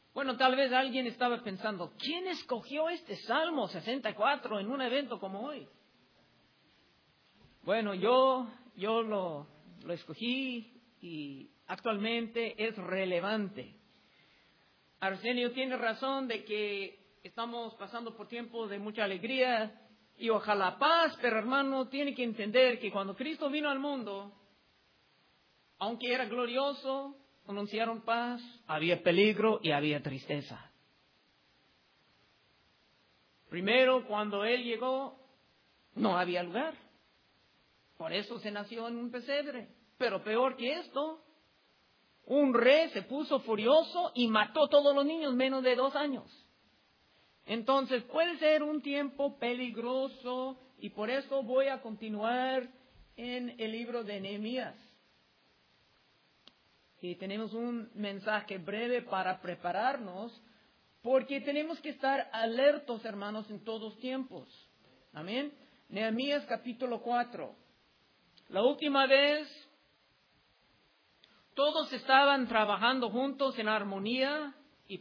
Bueno, tal vez alguien estaba pensando, ¿quién escogió este Salmo 64 en un evento como hoy? Bueno, yo lo escogí y actualmente es relevante. Arsenio tiene razón de que estamos pasando por tiempos de mucha alegría y ojalá paz, pero hermano, tiene que entender que cuando Cristo vino al mundo, aunque era glorioso, anunciaron paz, había peligro y había tristeza. Primero, cuando Él llegó, no había lugar. Por eso se nació en un pesebre. Pero peor que esto, un rey se puso furioso y mató a todos los niños menos de 2 años. Entonces puede ser un tiempo peligroso y por eso voy a continuar en el libro de Nehemías. Y tenemos un mensaje breve para prepararnos porque tenemos que estar alertos, hermanos, en todos tiempos. Amén. Nehemías capítulo 4. La última vez todos estaban trabajando juntos en armonía y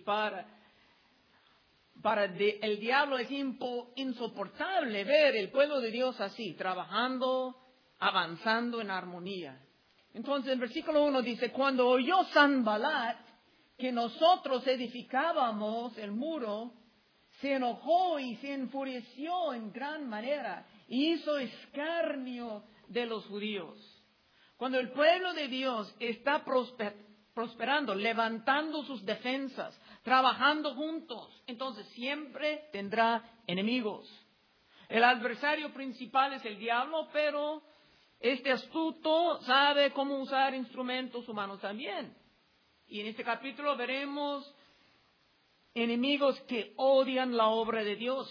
el diablo es insoportable ver el pueblo de Dios así, trabajando, avanzando en armonía. Entonces el versículo 1 dice, cuando oyó Sanbalat que nosotros edificábamos el muro, se enojó y se enfureció en gran manera y hizo escarnio de los judíos. Cuando el pueblo de Dios está prosperando, levantando sus defensas, trabajando juntos, entonces siempre tendrá enemigos. El adversario principal es el diablo, pero este astuto sabe cómo usar instrumentos humanos también. Y en este capítulo veremos enemigos que odian la obra de Dios.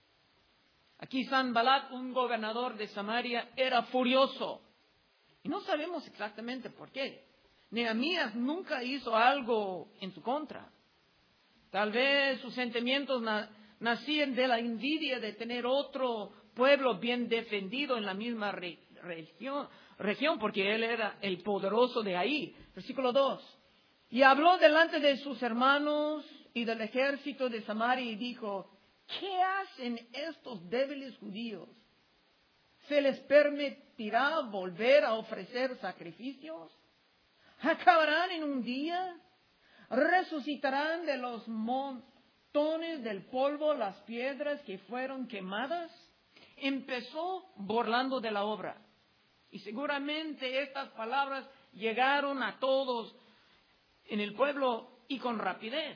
Aquí Sanbalat, un gobernador de Samaria, era furioso. Y no sabemos exactamente por qué. Nehemías nunca hizo algo en su contra. Tal vez sus sentimientos nacían de la envidia de tener otro pueblo bien defendido en la misma región, porque él era el poderoso de ahí. Versículo 2. Y habló delante de sus hermanos y del ejército de Samaria y dijo, ¿qué hacen estos débiles judíos? ¿Se les permitirá volver a ofrecer sacrificios? ¿Acabarán en un día? ¿Resucitarán de los montones del polvo las piedras que fueron quemadas? Empezó burlando de la obra. Y seguramente estas palabras llegaron a todos en el pueblo y con rapidez.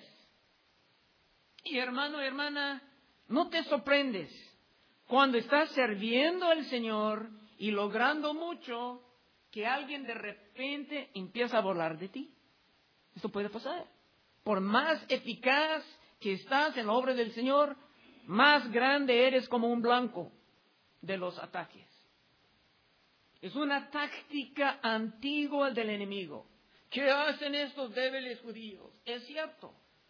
Y hermano, hermana, no te sorprendes cuando estás sirviendo al Señor y logrando mucho, que alguien de repente empieza a burlar de ti. Esto puede pasar. Por más eficaz que estás en la obra del Señor, más grande eres como un blanco de los ataques. Es una táctica antigua del enemigo. ¿Qué hacen estos débiles judíos? Es cierto.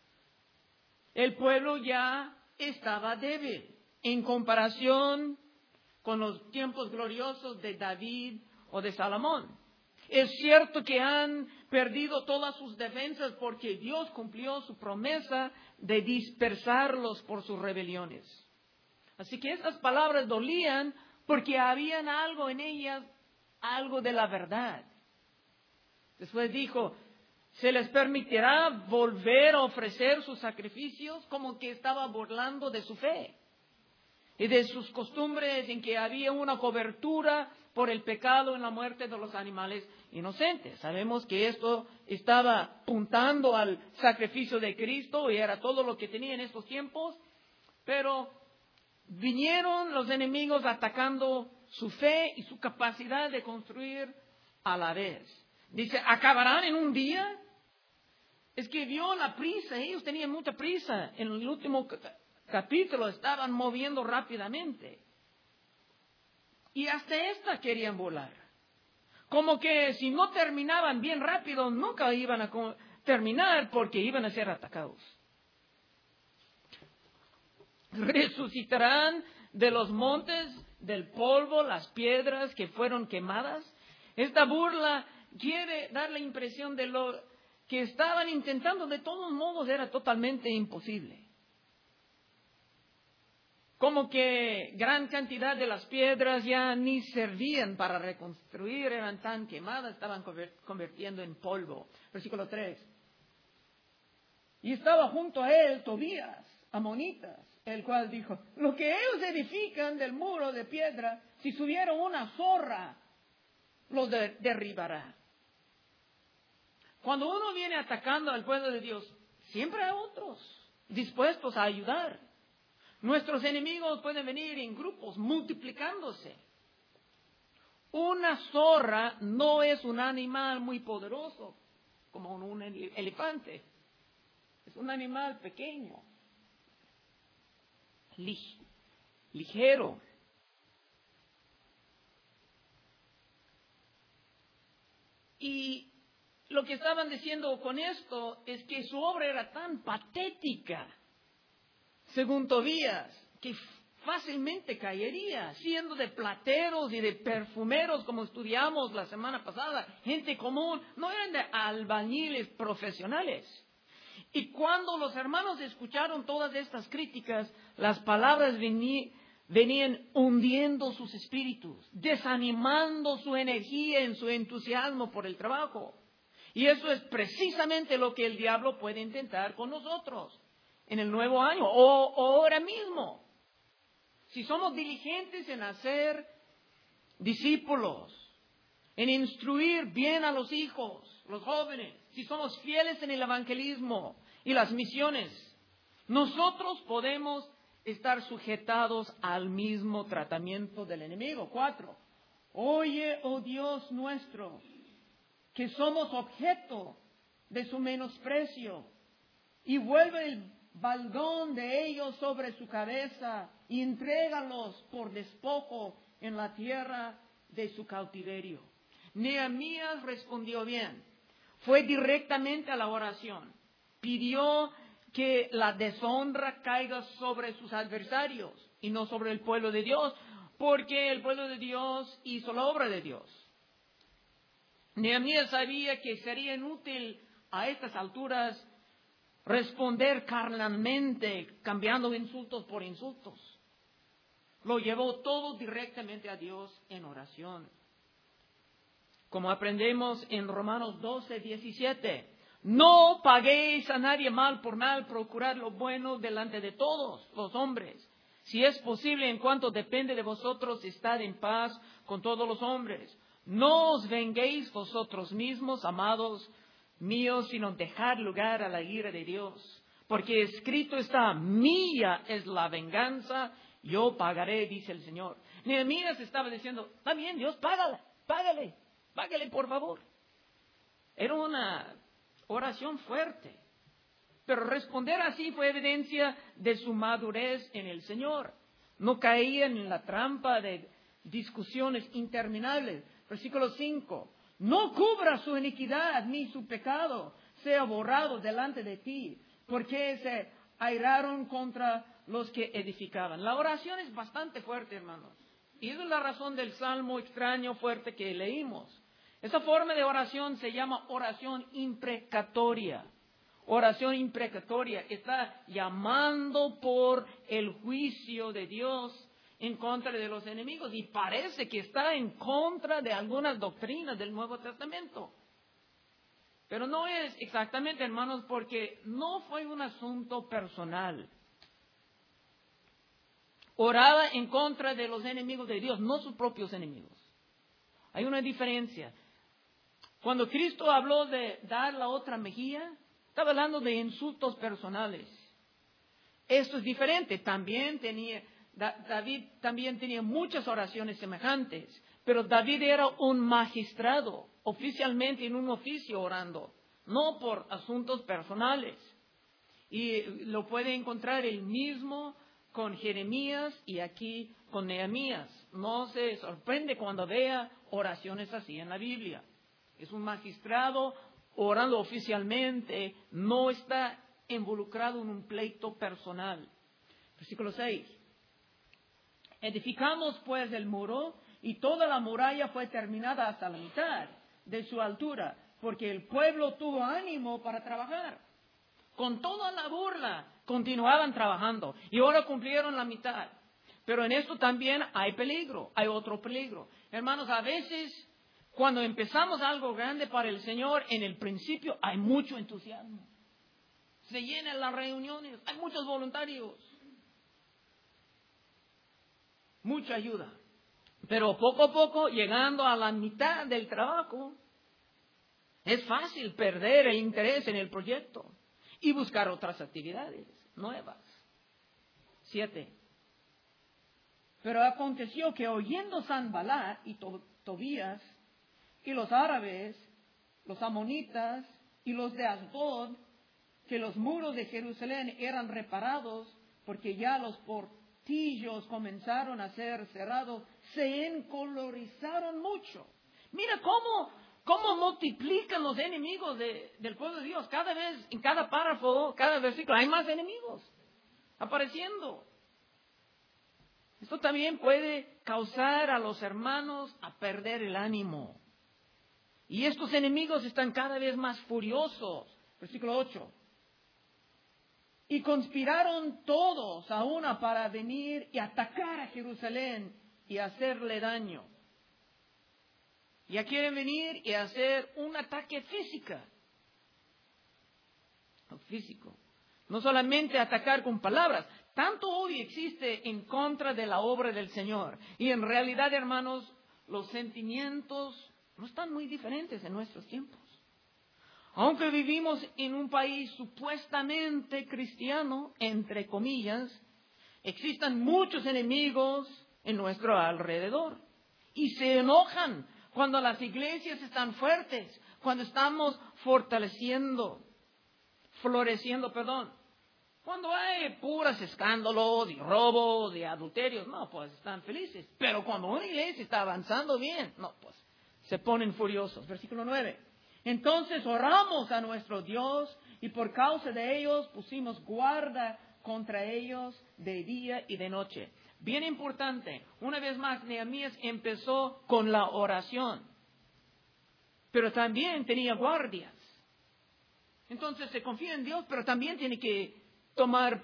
El pueblo ya estaba débil en comparación con los tiempos gloriosos de David o de Salomón. Es cierto que han perdido todas sus defensas porque Dios cumplió su promesa de dispersarlos por sus rebeliones. Así que estas palabras dolían porque habían algo en ellas, algo de la verdad. Después dijo, ¿se les permitirá volver a ofrecer sus sacrificios? Como que estaba burlando de su fe y de sus costumbres en que había una cobertura por el pecado en la muerte de los animales inocentes. Sabemos que esto estaba apuntando al sacrificio de Cristo y era todo lo que tenía en estos tiempos, pero vinieron los enemigos atacando su fe y su capacidad de construir a la vez. Dice, ¿acabarán en un día? Es que vio la prisa, ellos tenían mucha prisa. En el último capítulo estaban moviendo rápidamente. Y hasta esta querían volar. Como que si no terminaban bien rápido, nunca iban a terminar porque iban a ser atacados. ¿Resucitarán de los montes del polvo las piedras que fueron quemadas? Esta burla quiere dar la impresión de que estaban intentando, de todos modos era totalmente imposible. Como que gran cantidad de las piedras ya ni servían para reconstruir, eran tan quemadas, estaban convirtiendo en polvo. Versículo 3. Y estaba junto a él Tobías, amonitas, el cual dijo, lo que ellos edifican del muro de piedra, si subiera una zorra, lo derribará. Cuando uno viene atacando al pueblo de Dios, siempre hay otros dispuestos a ayudar. Nuestros enemigos pueden venir en grupos, multiplicándose. Una zorra no es un animal muy poderoso, como un elefante. Es un animal pequeño, ligero. Y lo que estaban diciendo con esto es que su obra era tan patética, según Tobías, que fácilmente caería, siendo de plateros y de perfumeros, como estudiamos la semana pasada, gente común, no eran de albañiles profesionales. Y cuando los hermanos escucharon todas estas críticas, las palabras venían hundiendo sus espíritus, desanimando su energía en su entusiasmo por el trabajo. Y eso es precisamente lo que el diablo puede intentar con nosotros en el nuevo año o ahora mismo. Si somos diligentes en hacer discípulos, en instruir bien a los hijos, los jóvenes, si somos fieles en el evangelismo y las misiones, nosotros podemos estar sujetados al mismo tratamiento del enemigo. 4. Oye, oh Dios nuestro, que somos objeto de su menosprecio, y vuelve el baldón de ellos sobre su cabeza, y entrégalos por despojo en la tierra de su cautiverio. Nehemías respondió bien. Fue directamente a la oración. Pidió que la deshonra caiga sobre sus adversarios y no sobre el pueblo de Dios, porque el pueblo de Dios hizo la obra de Dios. Nehemías sabía que sería inútil a estas alturas responder carnalmente, cambiando insultos por insultos. Lo llevó todo directamente a Dios en oración. Como aprendemos en Romanos 12:17, no paguéis a nadie mal por mal, procurad lo bueno delante de todos los hombres. Si es posible, en cuanto depende de vosotros, estad en paz con todos los hombres. No os venguéis vosotros mismos, amados míos, sino dejad lugar a la ira de Dios. Porque escrito está, mía es la venganza, yo pagaré, dice el Señor. Nehemías estaba diciendo, está bien, Dios, págale por favor. Era una oración fuerte. Pero responder así fue evidencia de su madurez en el Señor. No caían en la trampa de discusiones interminables. Versículo 5. No cubra su iniquidad ni su pecado sea borrado delante de ti, porque se airaron contra los que edificaban. La oración es bastante fuerte, hermanos. Y esa es la razón del salmo extraño fuerte que leímos. Esa forma de oración se llama oración imprecatoria. Oración imprecatoria está llamando por el juicio de Dios en contra de los enemigos y parece que está en contra de algunas doctrinas del Nuevo Testamento. Pero no es exactamente, hermanos, porque no fue un asunto personal. Oraba en contra de los enemigos de Dios, no sus propios enemigos. Hay una diferencia. Cuando Cristo habló de dar la otra mejilla, estaba hablando de insultos personales. Esto es diferente. David también tenía muchas oraciones semejantes, pero David era un magistrado, oficialmente en un oficio orando, no por asuntos personales. Y lo puede encontrar él mismo con Jeremías y aquí con Nehemías. No se sorprende cuando vea oraciones así en la Biblia. Es un magistrado orando oficialmente, no está involucrado en un pleito personal. Versículo 6. Edificamos pues el muro y toda la muralla fue terminada hasta la mitad de su altura, porque el pueblo tuvo ánimo para trabajar. Con toda la burla, continuaban trabajando y ahora cumplieron la mitad. Pero en esto también hay peligro, hay otro peligro. Hermanos, a veces cuando empezamos algo grande para el Señor, en el principio hay mucho entusiasmo. Se llenan las reuniones, hay muchos voluntarios, mucha ayuda. Pero poco a poco, llegando a la mitad del trabajo, es fácil perder el interés en el proyecto y buscar otras actividades nuevas. 7. Pero aconteció que oyendo Sanballat y Tobías y los árabes, los amonitas y los de Asdod, que los muros de Jerusalén eran reparados porque ya los portillos comenzaron a ser cerrados, se encolorizaron mucho. Mira cómo multiplican los enemigos del pueblo de Dios. Cada vez, en cada párrafo, cada versículo, hay más enemigos apareciendo. Esto también puede causar a los hermanos a perder el ánimo. Y estos enemigos están cada vez más furiosos. Versículo 8. Y conspiraron todos a una para venir y atacar a Jerusalén y hacerle daño. Ya quieren venir y hacer un ataque físico. No solamente atacar con palabras. Tanto odio existe en contra de la obra del Señor. Y en realidad, hermanos, los sentimientos no están muy diferentes en nuestros tiempos. Aunque vivimos en un país supuestamente cristiano, entre comillas, existen muchos enemigos en nuestro alrededor. Y se enojan cuando las iglesias están fuertes, cuando estamos floreciendo. Cuando hay puros escándalos, de robos, de adulterios, no, pues están felices. Pero cuando una iglesia está avanzando bien, no, pues se ponen furiosos. Versículo 9. Entonces oramos a nuestro Dios y por causa de ellos pusimos guarda contra ellos de día y de noche. Bien importante, una vez más Nehemías empezó con la oración, pero también tenía guardias. Entonces se confía en Dios, pero también tiene que tomar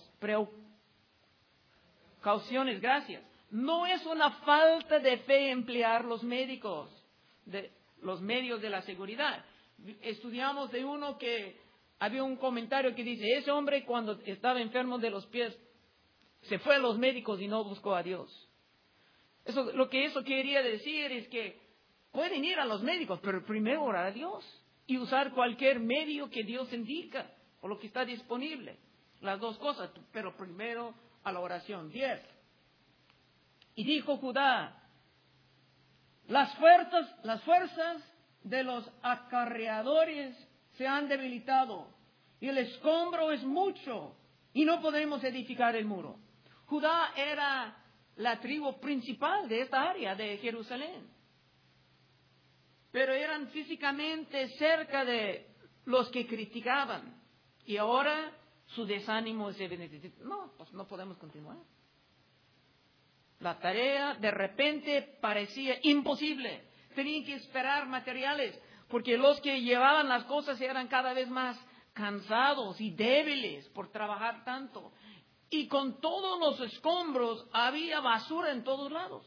precauciones. Gracias. No es una falta de fe emplear los médicos, los medios de la seguridad. Estudiamos de uno que había un comentario que dice, ese hombre cuando estaba enfermo de los pies, se fue a los médicos y no buscó a Dios. Lo que eso quería decir es que pueden ir a los médicos, pero primero orar a Dios y usar cualquier medio que Dios indica o lo que está disponible. Las dos cosas, pero primero a la oración. 10. Y dijo Judá, las fuerzas de los acarreadores se han debilitado y el escombro es mucho y no podemos edificar el muro. Judá era la tribu principal de esta área de Jerusalén, pero eran físicamente cerca de los que criticaban y ahora su desánimo es evidente. No, pues no podemos continuar. La tarea de repente parecía imposible. Tenían que esperar materiales, porque los que llevaban las cosas eran cada vez más cansados y débiles por trabajar tanto. Y con todos los escombros había basura en todos lados.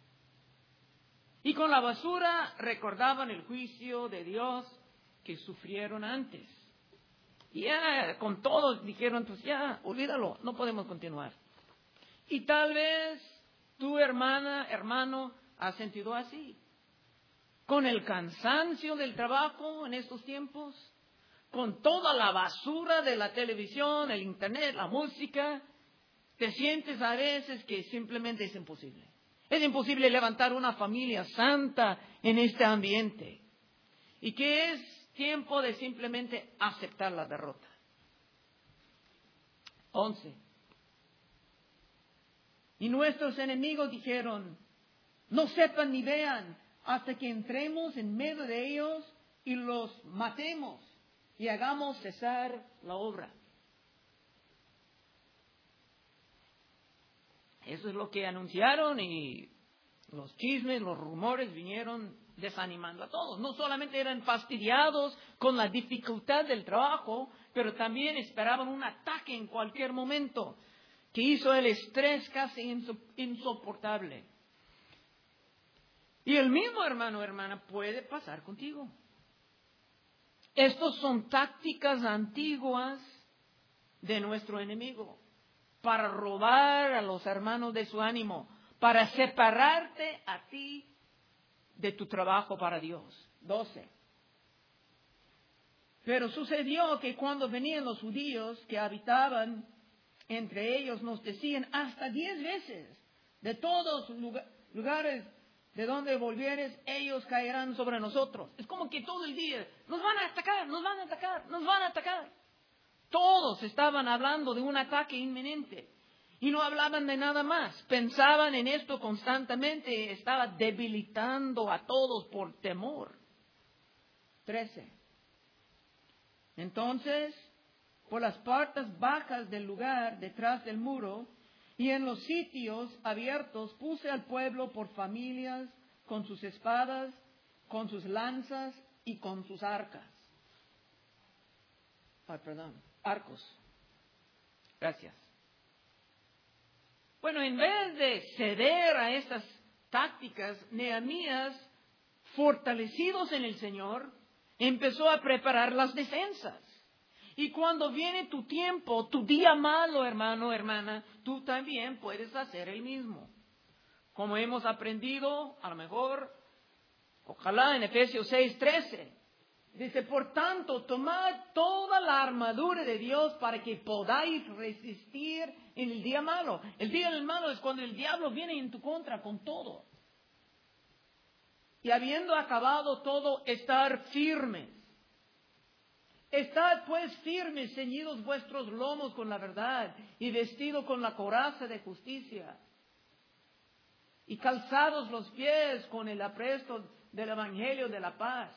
Y con la basura recordaban el juicio de Dios que sufrieron antes. Y ya con todos dijeron, pues ya, olvídalo, no podemos continuar. Y tal vez tu hermano, has sentido así. Con el cansancio del trabajo en estos tiempos, con toda la basura de la televisión, el internet, la música, te sientes a veces que simplemente es imposible. Es imposible levantar una familia santa en este ambiente. Y que es tiempo de simplemente aceptar la derrota. 11. Y nuestros enemigos dijeron, no sepan ni vean hasta que entremos en medio de ellos y los matemos y hagamos cesar la obra. Eso es lo que anunciaron y los chismes, los rumores vinieron desanimando a todos. No solamente eran fastidiados con la dificultad del trabajo, pero también esperaban un ataque en cualquier momento, que hizo el estrés casi insoportable. Y el mismo, hermano o hermana, puede pasar contigo. Estas son tácticas antiguas de nuestro enemigo para robar a los hermanos de su ánimo, para separarte a ti de tu trabajo para Dios. 12. Pero sucedió que cuando venían los judíos que habitaban entre ellos, nos decían hasta 10 veces, de todos lugares de donde volvieres, ellos caerán sobre nosotros. Es como que todo el día, nos van a atacar, nos van a atacar, nos van a atacar. Todos estaban hablando de un ataque inminente. Y no hablaban de nada más. Pensaban en esto constantemente. Estaba debilitando a todos por temor. 13. Entonces, por las partes bajas del lugar, detrás del muro, y en los sitios abiertos, puse al pueblo por familias, con sus espadas, con sus lanzas y con sus arcos. Gracias. Bueno, en vez de ceder a estas tácticas, Nehemías, fortalecidos en el Señor, empezó a preparar las defensas. Y cuando viene tu tiempo, tu día malo, hermano, hermana, tú también puedes hacer el mismo. Como hemos aprendido, a lo mejor, ojalá en Efesios 6:13. Dice, por tanto, tomad toda la armadura de Dios para que podáis resistir en el día malo. El día del malo es cuando el diablo viene en tu contra con todo. Y habiendo acabado todo, estar firmes. Estad pues firmes, ceñidos vuestros lomos con la verdad y vestidos con la coraza de justicia. Y calzados los pies con el apresto del evangelio de la paz.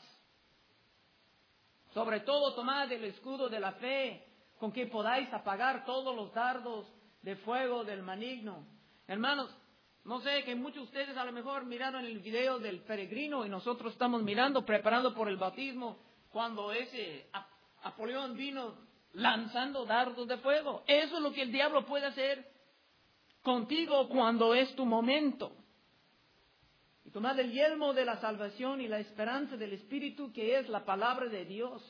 Sobre todo tomad el escudo de la fe, con que podáis apagar todos los dardos de fuego del maligno. Hermanos, no sé, que muchos de ustedes a lo mejor miraron el video del peregrino y nosotros estamos mirando, preparando por el bautismo, cuando ese Napoleón vino lanzando dardos de fuego. Eso es lo que el diablo puede hacer contigo cuando es tu momento. Y tomad el yelmo de la salvación y la esperanza del Espíritu, que es la palabra de Dios.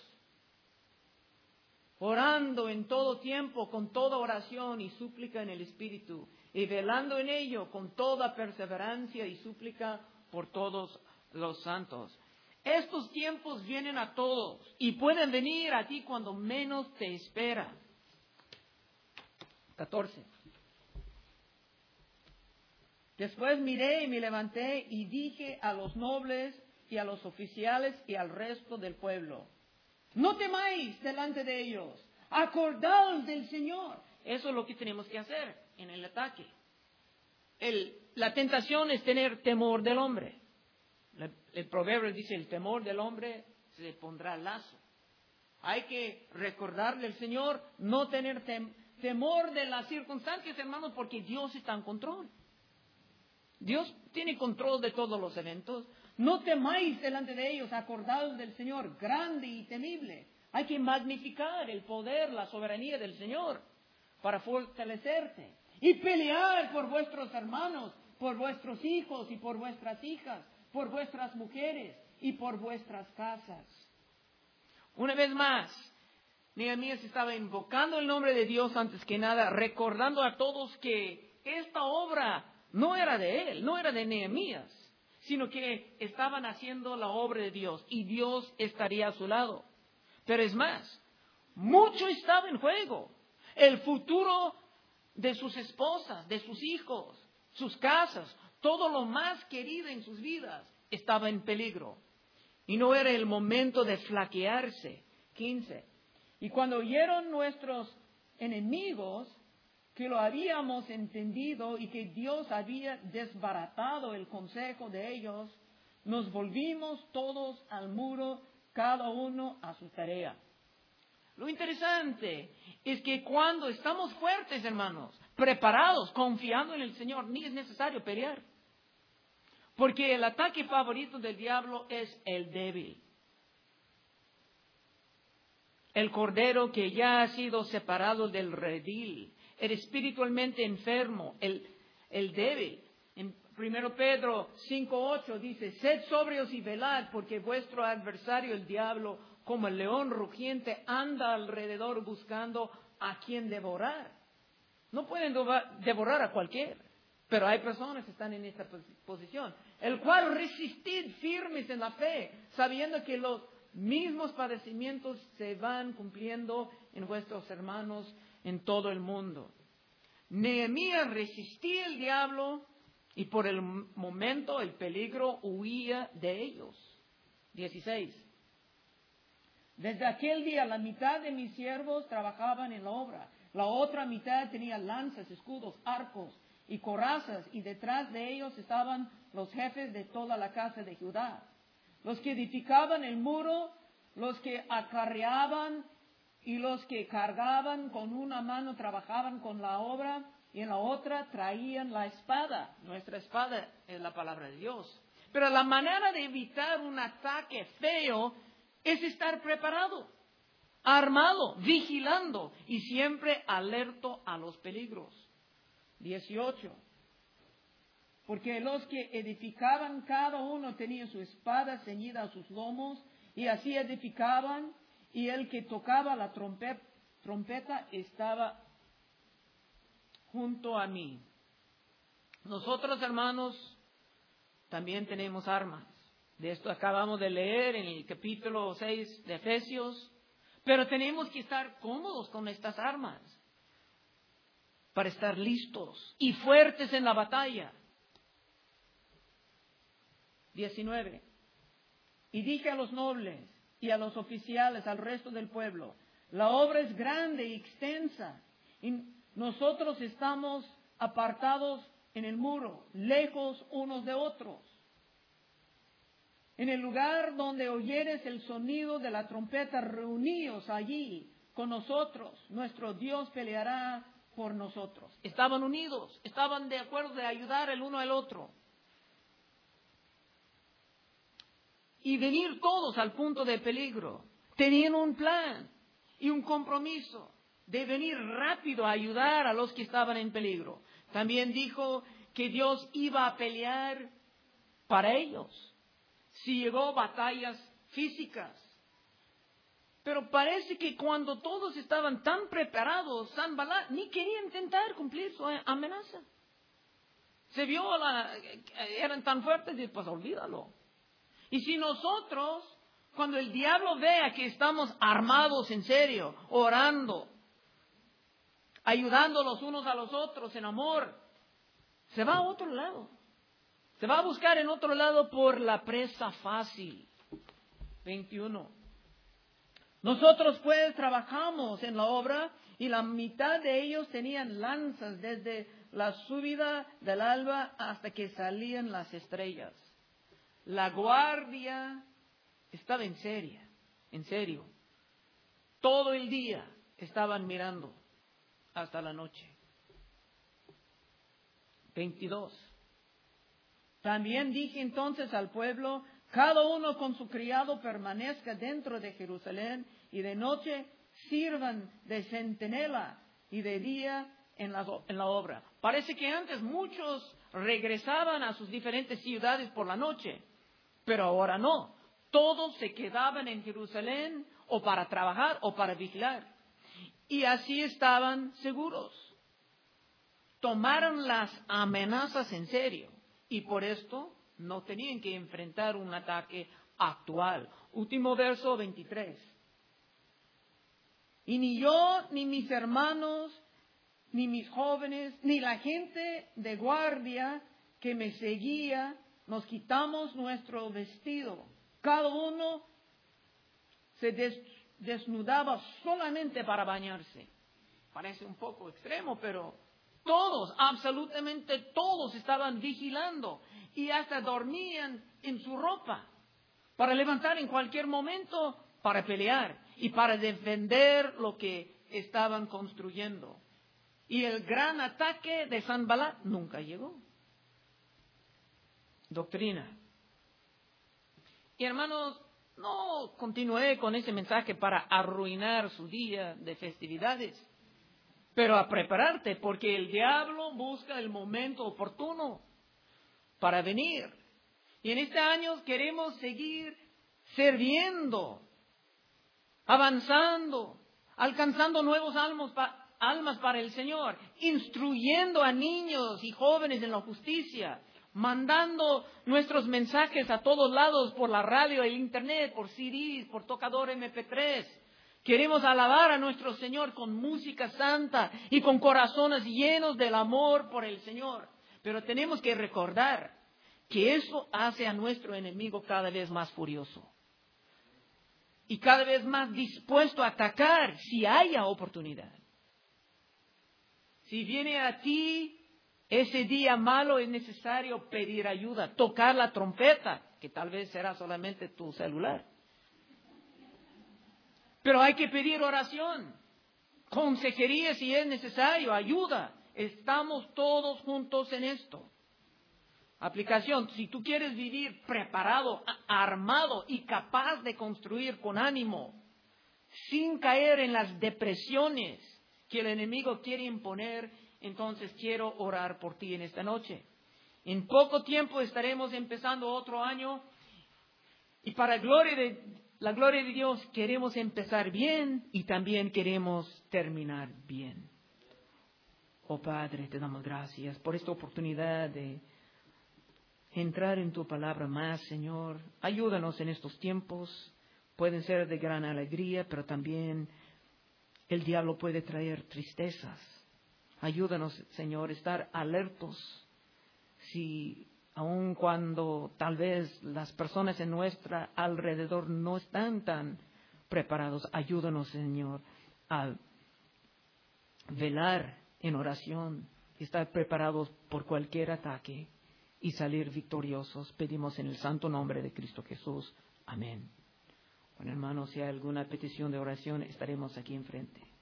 Orando en todo tiempo, con toda oración y súplica en el Espíritu. Y velando en ello con toda perseverancia y súplica por todos los santos. Estos tiempos vienen a todos y pueden venir a ti cuando menos te espera. 14. Después miré y me levanté y dije a los nobles y a los oficiales y al resto del pueblo, no temáis delante de ellos, acordaos del Señor. Eso es lo que tenemos que hacer en el ataque. La tentación es tener temor del hombre. El proverbio dice, el temor del hombre se le pondrá lazo. Hay que recordarle al Señor, no tener temor de las circunstancias, hermanos, porque Dios está en control. Dios tiene control de todos los eventos. No temáis delante de ellos, acordaos del Señor, grande y temible. Hay que magnificar el poder, la soberanía del Señor para fortalecerte. Y pelear por vuestros hermanos, por vuestros hijos y por vuestras hijas, por vuestras mujeres y por vuestras casas. Una vez más, Nehemías estaba invocando el nombre de Dios antes que nada, recordando a todos que esta obra no era de él, no era de Nehemías, sino que estaban haciendo la obra de Dios y Dios estaría a su lado. Pero es más, mucho estaba en juego. El futuro de sus esposas, de sus hijos, sus casas, todo lo más querido en sus vidas estaba en peligro. Y no era el momento de flaquearse. 15. Y cuando oyeron nuestros enemigos que lo habíamos entendido y que Dios había desbaratado el consejo de ellos, nos volvimos todos al muro, cada uno a su tarea. Lo interesante es que cuando estamos fuertes, hermanos, preparados, confiando en el Señor, ni es necesario pelear. Porque el ataque favorito del diablo es el débil. El cordero que ya ha sido separado del redil, el espiritualmente enfermo, el débil. En 1 Pedro 5:8 dice, sed sobrios y velad, porque vuestro adversario el diablo, como el león rugiente, anda alrededor buscando a quien devorar. No pueden devorar a cualquiera, pero hay personas que están en esta posición. El cual resistid firmes en la fe, sabiendo que los mismos padecimientos se van cumpliendo en vuestros hermanos en todo el mundo. Nehemías resistía al diablo y por el momento el peligro huía de ellos. 16. Desde aquel día la mitad de mis siervos trabajaban en la obra. La otra mitad tenía lanzas, escudos, arcos y corazas, y detrás de ellos estaban los jefes de toda la casa de Judá. Los que edificaban el muro, los que acarreaban y los que cargaban, con una mano trabajaban con la obra y en la otra traían la espada. Nuestra espada es la palabra de Dios. Pero la manera de evitar un ataque feo es estar preparado, armado, vigilando y siempre alerto a los peligros. 18. Porque los que edificaban, cada uno tenía su espada ceñida a sus lomos, y así edificaban, y el que tocaba la trompeta estaba junto a mí. Nosotros, hermanos, también tenemos armas. De esto acabamos de leer en el capítulo 6 de Efesios. Pero tenemos que estar cómodos con estas armas para estar listos y fuertes en la batalla. 19. Y dije a los nobles y a los oficiales, al resto del pueblo, la obra es grande y extensa, y nosotros estamos apartados en el muro, lejos unos de otros. En el lugar donde oyeres el sonido de la trompeta, reuníos allí con nosotros. Nuestro Dios peleará por nosotros. Estaban unidos, estaban de acuerdo de ayudar el uno al otro. Y venir todos al punto de peligro. Tenían un plan y un compromiso de venir rápido a ayudar a los que estaban en peligro. También dijo que Dios iba a pelear para ellos. Si llegó batallas físicas. Pero parece que cuando todos estaban tan preparados, Sanballat ni quería intentar cumplir su amenaza. Se vio, eran tan fuertes y pues olvídalo. Y si nosotros, cuando el diablo vea que estamos armados en serio, orando, ayudando los unos a los otros en amor, se va a otro lado. Se va a buscar en otro lado por la presa fácil. 21. Nosotros pues trabajamos en la obra y la mitad de ellos tenían lanzas desde la subida del alba hasta que salían las estrellas. La guardia estaba en serio. Todo el día estaban mirando hasta la noche. 22. También dije entonces al pueblo, cada uno con su criado permanezca dentro de Jerusalén y de noche sirvan de centinela y de día en la obra. Parece que antes muchos regresaban a sus diferentes ciudades por la noche, pero ahora no. Todos se quedaban en Jerusalén o para trabajar o para vigilar. Y así estaban seguros. Tomaron las amenazas en serio. Y por esto no tenían que enfrentar un ataque actual. Último verso 23. Y ni yo, ni mis hermanos, ni mis jóvenes, ni la gente de guardia que me seguía, nos quitamos nuestro vestido. Cada uno se desnudaba solamente para bañarse. Parece un poco extremo, pero todos, absolutamente todos estaban vigilando y hasta dormían en su ropa para levantar en cualquier momento para pelear y para defender lo que estaban construyendo. Y el gran ataque de Sanballat nunca llegó. doctrina. Y hermanos, no continué con ese mensaje para arruinar su día de festividades, pero a prepararte, porque el diablo busca el momento oportuno para venir. Y en este año queremos seguir sirviendo, avanzando, alcanzando nuevos almas para el Señor, instruyendo a niños y jóvenes en la justicia, mandando nuestros mensajes a todos lados por la radio, el internet, por CDs, por tocador MP3. Queremos alabar a nuestro Señor con música santa y con corazones llenos del amor por el Señor. Pero tenemos que recordar que eso hace a nuestro enemigo cada vez más furioso y cada vez más dispuesto a atacar si haya oportunidad. Si viene a ti ese día malo, es necesario pedir ayuda, tocar la trompeta, que tal vez será solamente tu celular. Pero hay que pedir oración, consejería si es necesario, ayuda. Estamos todos juntos en esto. Aplicación: si tú quieres vivir preparado, armado y capaz de construir con ánimo, sin caer en las depresiones que el enemigo quiere imponer, entonces quiero orar por ti en esta noche. En poco tiempo estaremos empezando otro año y para la gloria de Dios queremos empezar bien y también queremos terminar bien. Oh Padre, te damos gracias por esta oportunidad de entrar en tu palabra más, Señor. Ayúdanos en estos tiempos. Pueden ser de gran alegría, pero también el diablo puede traer tristezas. Ayúdanos, Señor, estar alertos. Si aun cuando tal vez las personas en nuestro alrededor no están tan preparados, ayúdanos, Señor, a velar en oración, estar preparados por cualquier ataque y salir victoriosos. Pedimos en el santo nombre de Cristo Jesús. Amén. Bueno, hermanos, si hay alguna petición de oración, estaremos aquí enfrente.